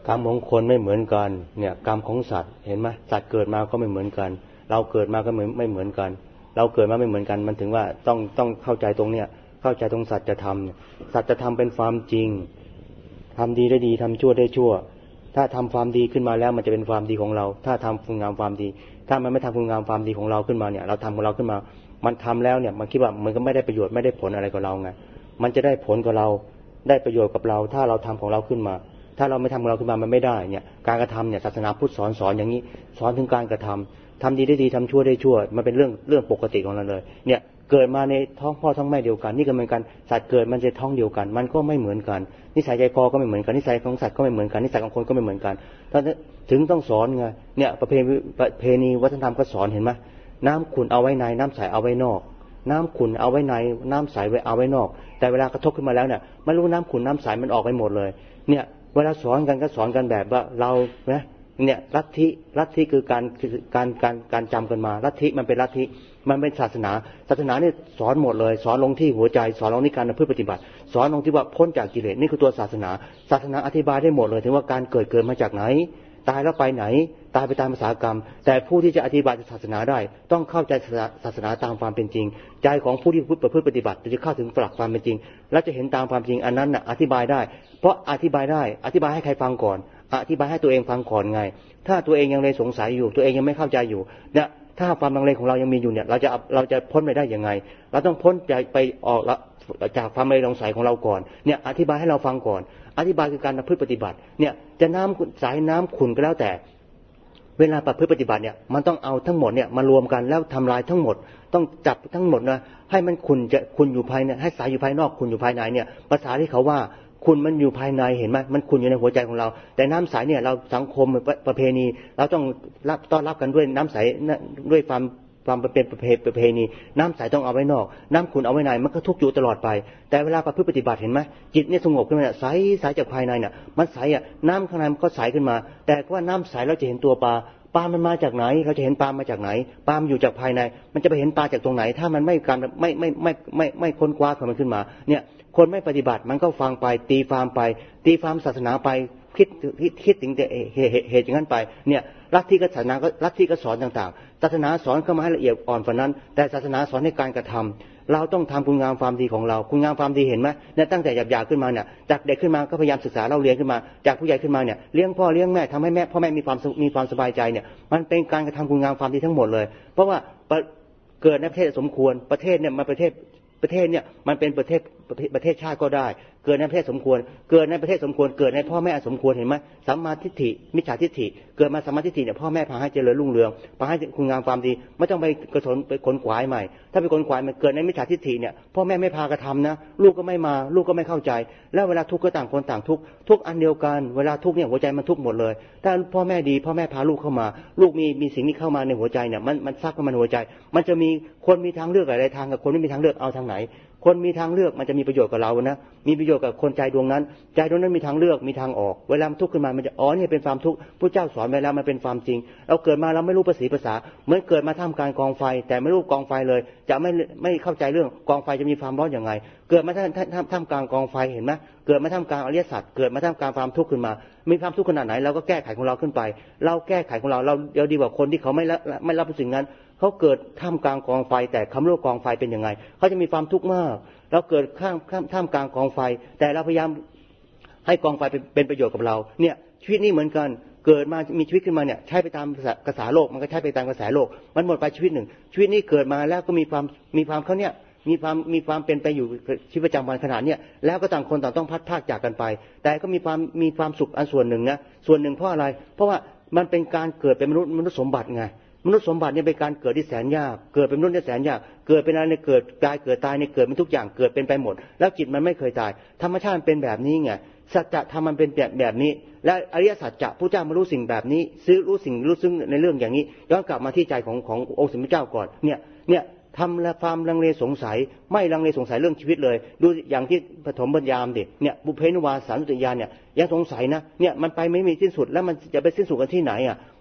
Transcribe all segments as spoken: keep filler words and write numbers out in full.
กรรมของคนไม่เหมือนกันเนี่ยกรรมของสัตว์เห็นไหมสัตว์เกิดมาก็ไม่เหมือนกันเราเกิดมาก็ไม่ไม่เหมือนกันเราเกิดมาไม่เหมือนกันมันถึงว่าต้องต้องเข้าใจตรงเนี้ยเข้าใจตรงสัจธรรมสัจธรรมเป็นความจริงทำดีได้ดีทำชั่วได้ชั่วถ้าทำความดีขึ้นมาแล้วมันจะเป็นความดีของเราถ้าทำคุณงามความดีถ้ามันไม่ทำคุณงามความดีของเราขึ้นมาเนี่ยเราทำของเราขึ้นมามันทำแล้วเนี่ยมันคิดว่ามันก็ไม่ได้ประโยชน์ไม่ได้ผลอะไรกับเราไงมันจะได้ผลกับเราได้ประโยชน์กับเราถ้าเราทำของเราขึ้นมาถ้าเราไม่ทำของเราขึ้นมามันไม่ได้เนี่ยการกระทำเนี่ยศาสนาพุทธสอนสอนอย่างนี้สอนถึงการกระทำทำดีได้ดีทำชั่วได้ชั่วมันเป็นเรื่องเรื่องปกติของเราเลยเนี่ยเกิดมาในท้องพ่อท้องแม่เดียวกันนี่ก็เหมือนกันสัตว์เกิดมันจะท้องเดียวกันมันก็ไม่เหมือนกันนิสัยใจคอก็ไม่เหมือนกันนิสัยของสัตว์ก็ไม่เหมือนกันนิสัยของคนก็ไม่เหมือนกันถึงต้องสอนไงเนี่ยประเพณีประเพณีวัฒนธรรมก็สอนเห็นไหมน้ำขุ่นเอาไว้ในน้ำใสเอาไว้นอกน้ำขุ่นเอาไว้ในน้ำใสไว้เอาไว้นอกแต่เวลากระทบขึ้นมาแล้วเนี่ยไม่รู้น้ำขุ่นน้ำใสมันออกไปหมดเลยเนี่ยเวลาสอนกันก็สอนกันแบบว่าเรานะเนี่ยลัทธิลัทธิคือการการการการจำกันมาลัทธิมันเป็นลัทธิมันเป็นศาสนาศาสนาเนี่ยสอนหมดเลยสอนลงที่หัวใจสอนลงที่การประพฤติปฏิบัติสอนลงที่ว่าพ้นจากกิเลสนี่คือตัวศาสนาศาสนาอธิบายได้หมดเลยถึงว่าการเกิดเกิดมาจากไหนตายแล้วไปไหนตายไปตามภาษากรรมแต่ผู้ที่จะอธิบายศาสนาได้ต้องเข้าใจศาสนาตามความเป็นจริงใจของผู้ที่ประพฤติปฏิบัติจะเข้าถึงหลักความเป็นจริงและจะเห็นตามความจริงอันนั้นน่ะอธิบายได้เพราะอธิบายได้อธิบายให้ใครฟังก่อนอธิบายให้ตัวเองฟังก่อนไงถ้าตัวเองยังเลยสงสัยอยู่ตัวเองยังไม่เข้าใจอยู่เนี่ยถ้าความลังเลของเรายังมีอยู่เนี่ยเราจะเราจะพ้นไปได้ยังไงเราต้องพ้นจากไปออกจากความลังเลสงสัยของเราก่อนเนี่ยอธิบายให้เราฟังก่อนอธิบายคือการประพฤติปฏิบัติเนี่ยจะน้ำสายน้ำขุ่นก็แล้วแต่เวลาประพฤติปฏิบัติเนี่ยมันต้องเอาทั้งหมดเนี่ยมารวมกันแล้วทำลายทั้งหมดต้องจับทั้งหมดนะให้มันขุ่นจะขุ่นอยู่ภายในให้สายอยู่ภายนอกขุ่นอยู่ภายในเนี่ยภาษาที่เขาว่าคุณมันอยู่ภายในเห็นไหมมันคุณอยู่ในหัวใจของเราแต่น้ำใสเนี่ยเราสังคมประเพณีเราต้องรับต้อนรับกันด้วยน้ำใสด้วยความความเป็นประเพณีน้ำใสต้องเอาไว้นอกน้ำขุ่นเอาไว้ในมันก็ทุกข์อยู่ตลอดไปแต่เวลาประพฤติปฏิบัติเห็นไหมจิตเนี่ยสงบขึ้นมาใสใสจากภายในเนี่ยมันใสอ่ะน้ำข้างในมันก็ใสขึ้นมาแต่ว่าน้ำใสเราจะเห็นตัวปลาปลามันมาจากไหนเราจะเห็นปลามาจากไหนปลามันอยู่จากภายในมันจะไปเห็นปลาจากตรงไหนถ้ามันไม่การไม่ไม่ไม่ไม่ไม่ค้นคว้าของมันขึ้นมาเนี่ยคนไม่ปฏิบัติมันก็ฟังไปตีความไปตีความศาสนาไปคิดคิดถึงแต่เหตุอย่างนั้นไปเนี่ยลัทธิศาสนาก็ลัทธิก็สอนต่างๆศาสนาสอนเข้ามาให้ละเอียดอ่อนกว่านั้นแต่ศาสนาสอนให้การกระทำเราต้องทำคุณงามความดีของเราคุณงามความดีเห็นไหมเนี่ยตั้งแต่หยาบๆขึ้นมาเนี่ยจากเด็กขึ้นมาก็พยายามศึกษาเราเรียนขึ้นมาจากผู้ใหญ่ขึ้นมาเนี่ยเลี้ยงพ่อเลี้ยงแม่ทำให้แม่พ่อแม่มีความมีความสบายใจเนี่ยมันเป็นการกระทำคุณงามความดีทั้งหมดเลยเพราะว่าเกิดในประเทศสมควรประเทศเนี่ยมันประเทศประเทศเนี่ยมันเป็นประเทศประเทศชาติก็ได้เกิดในประเทศสมควรเกิดในประเทศสมควรเกิดในพ่อแม่สมควรเห็นไหมสัมมาทิฏฐิมิจฉาทิฏฐิเกิดมาสัมมาทิฏฐิเนี่ยพ่อแม่พาให้เจริญรุ่งเรืองพาให้คุณงามความดีไม่ต้องไปกระสนไปขนขวายใหม่ถ้าไปขนขวายมันเกิดในมิจฉาทิฏฐิเนี่ยพ่อแม่ไม่พากระทำนะลูกก็ไม่มาลูกก็ไม่เข้าใจแล้วเวลาทุกข์ก็ต่างคนต่างทุกข์ทุกอันเดียวกันเวลาทุกข์เนี่ยหัวใจมันทุกข์หมดเลยถ้าพ่อแม่ดีพ่อแม่พาลูกเข้ามาลูกมีมีสิ่งนี้เข้ามาในหัวใจเนี่ยมันมันซักเข้ามาในหัวใจมันจะมีคนมีทางเลือกหลายๆทางกับคนไม่มีทางเลือกเอาทางไหนคนมีทางเลือกมันจะมีประโยชน์กับเรานะมีประโยชน์กับคนใจดวงนั้นใจดวงนั้นมีทางเลือกมีทางออกเวลาทุกข์ขึ้นมามันจะอ๋อนี่เป็นความทุกข์พระเจ้าสอนไว้แล้วมันเป็นความจริงเราเกิดมาเราไม่รู้ภาษีภาษาเหมือนเกิดมาท่ามกลางกองไฟแต่ไม่รู้กองไฟเลยจะไม่ไม่เข้าใจเรื่องกองไฟจะมีความร้อนอย่างไรเกิดมาท่ามท่ามกลางกองไฟเห็นไหมเกิดมาท่ามกลางอริยสัจเกิดมาท่ามกลางความทุกข์ขึ้นมามีความทุกข์ขนาดไหนเราก็แก้ไขของเราขึ้นไปเราแก้ไขของเราเราเดี๋ยวดีกว่าคนที่เขาไม่ไม่รับสิ่งนั้นเขาเกิดท่ามกลางกองไฟแต่คำรู้กองไฟเป็นยังไงเขาจะมีความทุกข์มากเราเกิดข้ามข้ามท่ามกลางกองไฟแต่เราพยายามให้กองไฟเป็นเป็นประโยชน์กับเราเนี่ยชีวิตนี้เหมือนกันเกิดมามีชีวิตขึ้นมาเนี่ยใช้ไปตามกระแสโลกมันก็ใช้ไปตามกระแสโลกมันหมดไปชีวิตหนึ่งชีวิตนี้เกิดมาแล้วก็มีความมีความเขาเนี่ยมีความมีความเป็นไปอยู่ชีวิตประจำวันขนาดเนี้ยแล้วก็ต่างคนต่างต้องพัดพากจากกันไปแต่ก็มีความมีความสุขอันส่วนหนึ่งนะส่วนหนึ่งเพราะอะไรเพราะว่ามันเป็นการเกิดเป็นมนุษย์มนุษย์สมบัติไงมนุษย์สมบัติเนี่ยเป็นการเกิดที่แสนยากเกิดเป็นมนุษย์ที่แสนยากเกิดเป็นอะไรเนี่ยเกิดตายเกิดตายเนี่ยเกิดเป็นทุกอย่างเกิดเป็นไปหมดแล้วจิตมันไม่เคยตายธรรมชาติเป็นแบบนี้ไงสัจธรรมมันเป็นแบบแบบนี้และอริยสัจจะพระเจ้ามารู้สิ่งแบบนี้ซื้อรู้สิ่งรู้ซึ่งในเรื่องอย่างนี้ย้อนกลับมาที่ใจของขององค์สมเด็จเจ้าก่อนเนี่ยเนี่ยทำละความลังเลสงสัยไม่ลังเลสงสัยเรื่องชีวิตเลยดูอย่างที่ปฐมปัญญามดิเนี่ยบุพเพนิวาสานุสติญาณเนี่ยยังสงสัยนะเนี่ยมันไปไม่มีสิ้นสุดแล้วมันจะไปสิ้นสุดกันที่ไหนอ่ะ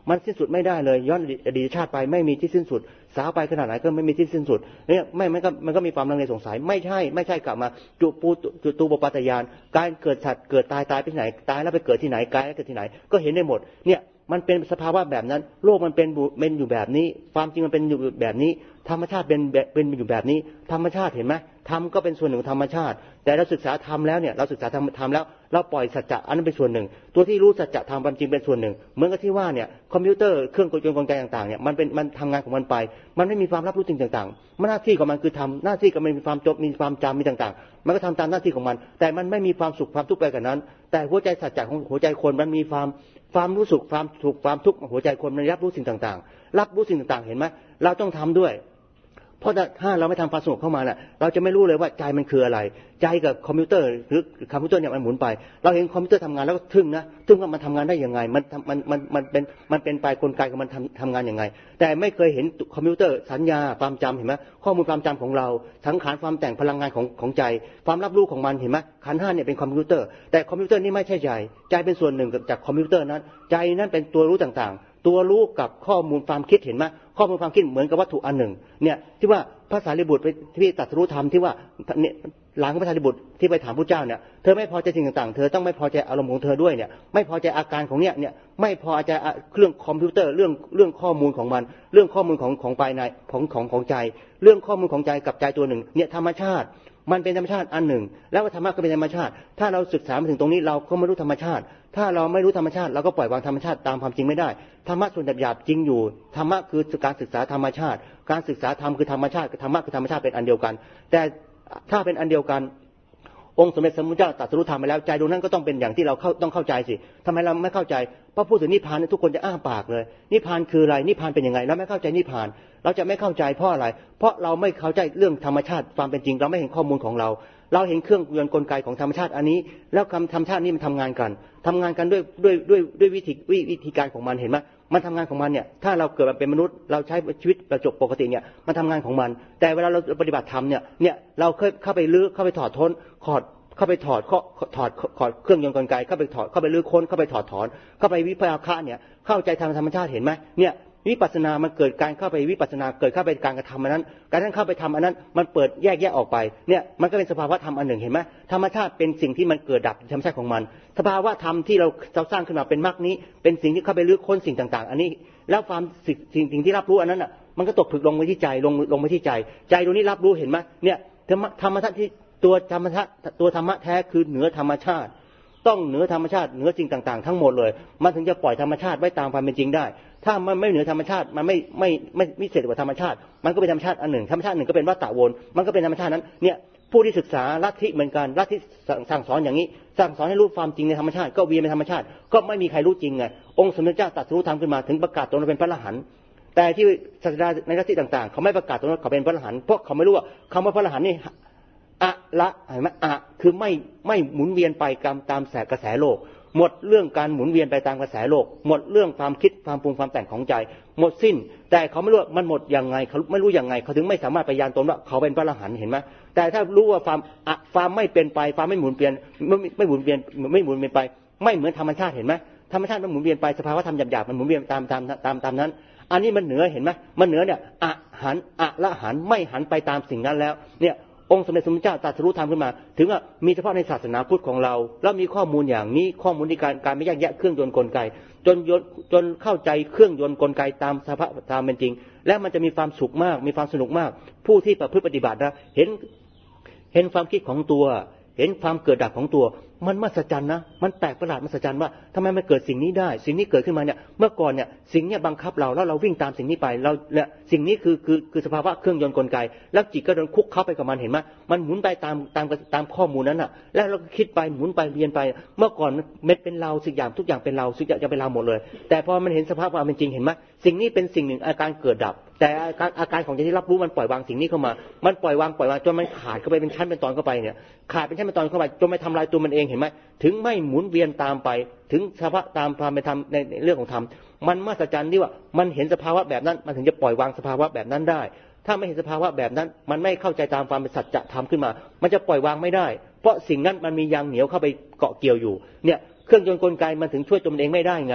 มันสิ้นสุดไม่ได้เลยย้อนอดีตชาติไปไม่มีที่สิ้นสุดสาวไปขนาดไหนก็ไม่มีที่สิ้นสุดเนี่ยไม่มันก็มันก็มีความลังเลสงสัยไม่ใช่ไม่ใช่กลับมาจุปูจุตูปปัตตยานการเกิดสัตว์เกิดตายตายไปที่ไหนตายแล้วไปเกิดที่ไหนกายแล้วเกิดที่ไหนก็เห็นได้หมดเนี่ยมันเป็นสภาวะแบบนั้นโลกมันเป็นเป็นอยู่แบบนี้ความจริงมันเป็นอยู่แบบนี้ธรรมชาติเป็นเป็นอยู่แบบนี้ธรรมชาติเห็นไหมธรรมก็เป็นส่วนหนึ่งของธรรมชาติแต่เราศึกษาธรรมแล้วเนี่ยเราศึกษาธรรมธรรมแล้วเราปล่อยสัจจะอันนั้นเป็นส่วนหนึ่งตัวที่รู้สัจจะธรรมความจริงเป็นส่วนหนึ่งเหมือนกับที่ว่าเนี่ยคอมพิวเตอร์เครื่องกลกลไกต่างๆเนี่ยมันเป็นมันทำงานของมันไปมันไม่มีความรับรู้จริงต่างๆมันหน้าที่ของมันคือทำหน้าที่ก็มันมีความจบมีความจำมีต่างๆมันก็ทำตามหน้าที่ของมันแต่มันไม่มีความสุขความทุกข์ไปกับนั้นแต่หัวใจสัจจะของหัวใจคนมันมีความความรู้สึกความสุขความทุกข์หัวใจคนมันรับรู้สิ่งต่างๆรับรู้สิ่งต่างๆเห็นไหมเราต้องทำด้วยเพราะถ้าเราไม่ทำความสงบเข้ามาน่ะเราจะไม่รู้เลยว่าใจมันคืออะไรใจกับคอมพิวเตอร์หรือคอมพิวเตอร์เนี่ยมันหมุนไปเราเห็นคอมพิวเตอร์ทำงานแล้วก็ทึ่งนะทึ่งว่ามันทำงานได้ยังไงมันมันมันมันเป็นมันเป็นไปกลไกของมันทำทำงานยังไงแต่ไม่เคยเห็นคอมพิวเตอร์สัญญาความจำเห็นไหมข้อมูลความจำของเราสังขารความแต่งพลังงานของของใจความรับรู้ของมันเห็นไหมขันธ์ห้าเนี่ยเป็นคอมพิวเตอร์แต่คอมพิวเตอร์นี่ไม่ใช่ใจใจเป็นส่วนหนึ่งจากคอมพิวเตอร์นั้นใจนั้นเป็นตัวรู้ต่างๆตัวรู้กับข้อมูลความคิดเห็นไหมข้อมูลความคิดเหมือนกับวัตถุอันหนึ่งเนี่ยที่ว่าพระสารีบุตรที่ตรัสรู้ธรรมที่ว่าเนี่ยหลังพระสารีบุตรที่ไปถามพระเจ้าเนี่ยเธอไม่พอใจสิ่งต่างๆเธอต้องไม่พอใจอารมณ์ของเธอด้วยเนี่ยไม่พอใจอาการของเนี่ยเนี่ยไม่พอใจเรื่องคอมพิวเตอร์เรื่องเรื่องข้อมูลของมันเรื่องข้อมูลของของภายในของของของใจเรื่องข้อมูลของใจกับใจตัวหนึ่งเนี่ยธรรมชาติมันเป็นธรรมชาติอันหนึ่งแล้วธรรมะก็เป็นธรรมชาติถ้าเราศึกษามาถึงตรงนี้เราก็ไม่รู้ธรรมชาติถ้าเราไม่รู้ธรรมชาติเราก็ปล่อยวางธรรมชาติตามความจริงไม่ได้ธรรมะส่วนหยาบๆจริงอยู่ธรรมะคือการศึกษาธรรมชาติการศึกษาธรรมคือธรรมชาติธรรมะคือธรรมชาติเป็นอันเดียวกันแต่ถ้าเป็นอันเดียวกันองค์สมเด็จสมมุติเจ้าตรัสรู้ธรรมไปแล้วใจดวงนั้นก็ต้องเป็นอย่างที่เราเข้าต้องเข้าใจสิทำไมเราไม่เข้าใจเพราะพูดถึงนิพพานทุกคนจะอ้าปากเลยนิพพานคืออะไรนิพพานเป็นยังไงเราไม่เข้าใจนิพพานเราจะไม่เข้าใจเพราะอะไรเพราะเราไม่เข้าใจเรื่องธรรมชาติความเป็นจริงเราไม่เห็นข้อมูลของเราเราเห็นเครื่องยนต์กลไกของธรรมชาติอันนี้แล้วคำธรรมชาตินี้มันทำงานกันทำงานกันด้วยด้วยด้วยด้วยวิธีวิธีการของมันเห็นไหมมันทำงานของมันเนี่ยถ้าเราเกิดมาเป็นมนุษย์เราใช้ชีวิตประจบปกติเนี่ยมันทำงานของมันแต่เวลาเราปฏิบัติธรรมเนี่ยเนี่ยเราเคยเข้าไปลื้อเข้าไปถอดทนถอดเข้าไปถอดถอดถอดเครื่องยนต์กลไกเข้าไปถอดเข้าไปลื้อค้นเข้าไปถอดถอนเข้าไปวิพากษ์เนี่ยเข้าใจทางธรรมชาติเห็นไหมเนี่ยวิปัสสนามันเกิดการเข้าไปวิปัสสนาเกิดเข้าไปการกระทำอันนั้นการนั้นเข้าไปทำอันนั้นมันเปิดแยกแยกออกไปเนี่ยมันก็เป็นสภาวะธรรมอันหนึ่งเห็นไหมธรรมชาติเป็นสิ่งที่มันเกิดดับธรรมชาติของมันสภาวะธรรมที่เราเราสร้างขึ้นมาเป็นมรรคนี้เป็นสิ่งที่เข้าไปลื้อค้นสิ่งต่างๆอันนี้แล้วความสิ่งสิ่งที่รับรู้อันนั้นอ่ะมันก็ตกผลึกลงไปที่ใจลงลงไปที่ใจใจตรงนี้รับรู้เห็นไหมเนี่ยธรรมธรรมชาติที่ตัวธรรมชาติตัวธรรมะแท้คือเหนือธรรมชาติต้องเหนือธรรมชาติเหนือสิ่งต่างๆทั้งหมดเลยมันถึงจะปล่อยธรรมชาติไว้ตามความเป็นจริงได้ถ้ามันไม่เหนือธรรมชาติมันไม่ไม่ไม่ไม่เสร็จกว่าธรรมชาติมันก็เป็นธรรมชาติอันหนึ่งธรรมชาติหนึ่งก็เป็นวัฏฏะวนมันก็เป็นธรรมชาตินั้นเนี่ยผู้ที่ศึกษาลัทธิเหมือนกันลัทธิสั่งสอนอย่างนี้สั่งสอนให้รู้ความจริงในธรรมชาติก็เวียนในธรรมชาติก็ไม่มีใครรู้จริงไงองค์สมเด็จเจ้าตรัสรู้ธรรมขึ้นมาถึงประกาศตนเป็นพระอรหันต์แต่ที่ศาสดาในลัทธิต่างๆเขาไม่ประกาศตนว่าเขาเป็นพระอรหันต์เพราะเขาไม่รู้ว่าคำว่าพระอรหันต์นี่อะละเห็นไหมอะคือไม่ไม่หมุนเวียนไปตามตามแสกระแสโลกหมดเรื่องการหมุนเวียนไปตามกระแสโลกหมดเรื่องความคิดความปรุงความแต่งของใจหมดสิ้นแต่เขาไม่รู้มันหมดยังไงเขาไม่รู้ยังไงเขาถึงไม่สามารถไปยานตนว่าเขาเป็นพระอรหันต์เห็นไหมแต่ถ้ารู้ว่าความอะความไม่เป็นไปความไม่หมุนเวียนไม่ไม่หมุนเวียนไม่หมุนเวียนไปไม่เหมือนธรรมชาติเห็นไหมธรรมชาติมันหมุนเวียนไปสภาวะธรรมหยาบๆมันหมุนเวียนตามตามตามตามนั้นอันนี้มันเหนือเห็นไหมมันเหนือเนี่ยอะหันอะละหันไม่หันไปตามสิ่งนั้นแล้วเนี่ยองค์สมเด็จสมเด็จเจ้าตรัสรู้ธรรมขึ้นมาถึงว่ามีเฉพาะในศาสนาพุทธของเราแล้วมีข้อมูลอย่างนี้ข้อมูลในการการไม่แยกแยะเครื่องยนต์กลไกจนจนเข้าใจเครื่องยนต์กลไกตามสภาพตามเป็นจริงและมันจะมีความสุขมากมีความสนุกมากผู้ที่ประพฤติปฏิบัตินะเห็นเห็นความคิดของตัวเห็นความเกิดดับของตัวมันมหัศจรรย์นะมันแปลกประหลาดมหัศจรรย์ว่าทำไมมันเกิดสิ่งนี้ได้สิ่งนี้เกิดขึ้นมาเนี่ยเมื่อก่อนเนี่ยสิ่งนี้บังคับเราแล้วเราวิ่งตามสิ่งนี้ไปเราเนี่ยสิ่งนี้คือคือคือสภาวะเครื่องยนต์กลไกแล้วจิตก็โดนคุกเข้าไปกับมันเห็นไหมมันหมุนไปตามตามตามข้อมูลนั้นน่ะแล้วเราก็คิดไปหมุนไปเวียนไปเมื่อก่อนเม็ดเป็นเราสิ่งอย่างทุกอย่างเป็นเราสิ่งอย่างจะเป็นเราหมดเลยแต่พอมันเห็นสภาพความเป็นจริงเห็นไหมสิ่งนี้เป็นสิ่งหนึ่งอาการเกิดดับแต่อาการอาการของใจที่รับรู้มันปล่อยวางสิ่งนี้เข้ามามันปล่อยวางปล่อยวางจนมันขาดเข้าไปเป็นชั้นเป็นตอนเข้าไปเนี่ยขาดเป็นชั้นเป็นตอนเข้าไปจนไม่ทำลายตัวมันเองเห็นไหมถึงไม่หมุนเวียนตามไปถึงสภาวะตามความเป็นธรรมในเรื่องของธรรมมันมหัศจรรย์ที่ว่ามันเห็นสภาวะแบบนั้นมันถึงจะปล่อยวางสภาวะแบบนั้นได้ถ้าไม่เห็นสภาวะแบบนั้นมันไม่เข้าใจตามความเป็นสัจธรรมขึ้นมามันจะปล่อยวางไม่ได้เพราะสิ่งนั้นมันมียางเหนียวเข้าไปเกาะเกี่ยวอยู่เนี่ยเครื่องยนต์กลไกมันถึงช่วยตัวมันเองไม่ได้ไง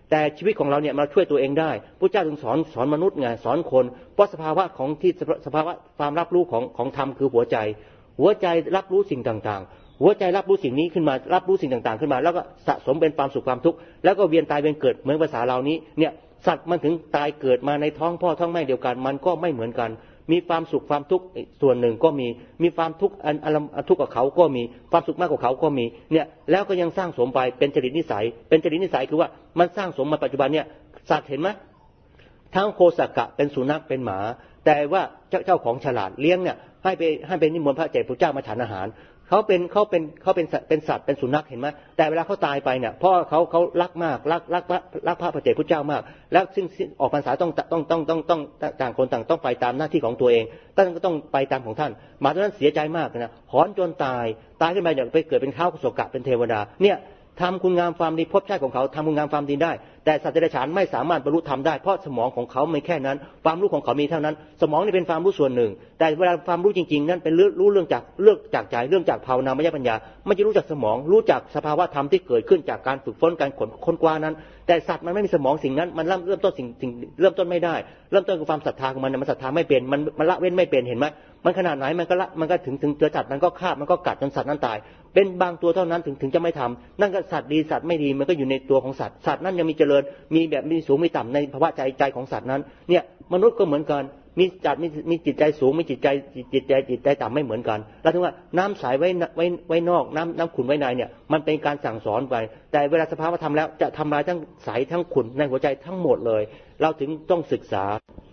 แต่ชีวิตของเราเนี่ยมาช่วยตัวเองได้พระเจ้าถึงสอนสอนมนุษย์ไงสอนคนเพราะสภาวะของที่สภาวะความรับรู้ของของธรรมคือหัวใจหัวใจรับรู้สิ่งต่างๆหัวใจรับรู้สิ่งนี้ขึ้นมารับรู้สิ่งต่างๆขึ้นมาแล้วก็สะสมเป็นความสุขความทุกข์แล้วก็เวียนตายเวียนเกิดเหมือนภาษาเรานี้เนี่ยสัตว์มันถึงตายเกิดมาในท้องพ่อท้องแม่เดียวกันมันก็ไม่เหมือนกันมีความสุขความทุกข์ส่วนหนึ่งก็มีมีความทุกข์อันอันทุกข์กับเขาก็มีความสุขมากกว่าเขาก็มีเนี่ยแล้วก็ยังสร้างสมไปเป็นจริตนิสัยเป็นจริตนิสัยคือว่ามันสร้างสมมาปัจจุบันเนี่ยสัตว์เห็นไหมทั้งโคสกะเป็นสุนัขเป็นหมาแต่ว่าเจ้าเจ้าของฉลาดเลี้ยงเนี่ยให้ไปให้ไปนิมนต์พระเจ้าพระเจ้ามาฉันอาหารเขาเป็นเขาเป็นเขาเป็นเป็นสัตว์เป็นสุนัขเห็นไหมแต่เวลาเขาตายไปเนี่ยเพราะเขาเขารักมากรักรักรักพระพระเจ้าพระเจ้ามากแล้วซึ่งออกพรรษาต้องต้องต้องต้องต้องต่างคนต่างต้องไปตามหน้าที่ของตัวเองท่านก็ต้องไปตามของท่านหมาตัวนั้นเสียใจมากนะหอนจนตายตายขึ้นมาเนี่ยไปเกิดเป็นข้าวโสกะเป็นเทวดาเนี่ยทำคุณงามความดีพบชาติของเขาทำคุณงามความดีได้แต่สัตว์เดรัจฉานไม่สามารถบรรลุธรรมได้เพราะสมองของเขาไม่แค่นั้นความรู้ของเขามีเท่านั้นสมองนี่เป็นความรู้ส่วนหนึ่งแต่เวลาความรู้จริงๆนั้นเป็นรู้เรื่องจากเรื่องจากใจเรื่องจากภาวนามยปัญญาไม่จะรู้จักสมองรู้จักสภาวะธรรมที่เกิดขึ้นจากการฝึกฝนการค้นคว้านั้นแต่สัตว์มันไม่มีสมองสิ่งนั้นมันเริ่มเริ่มต้นสิ่งสิ่งเริ่มต้นไม่ได้เริ่มต้นกับความศรัทธาของมันมันศรัทธาไม่เป็นมันมันละเว้นไม่เป็นเห็นไหมมันขนาดไหนมันก็ละมันก็ถึงถึงเจอสัตว์มันก็ฆ่ามันก็กัดจนสัตว์นั้นตายเป็นบางตัวเท่านั้นถึงถึงจะไม่ทำนั่นก็สัตว์ดีสัตว์ไม่ดีมันก็อยู่ในตัวของสัตว์สัตว์นั้นยังมีเจริญมีแบบมีสูงมีต่ำในภาวะใจใจของสัตว์นั้นเนี่ยมนุษย์ก็เหมือนกันมีจัดมีมีจิตใจสูงมีจิตใจจิตใจจิตใจต่ำไม่เหมือนกันแล้วถึงว่าน้ำใสไว้ไว้ไว้นอกน้ำน้ำขุ่นไว้ในเนี่ยมันเป็นการสั่งสอนไปแต่เวลาสภาวะธรรมแล้วจะทำลายทั้งใสทั้งขุ่นในหัวใจทั้งหมดเลยเราถึงต้องศึกษา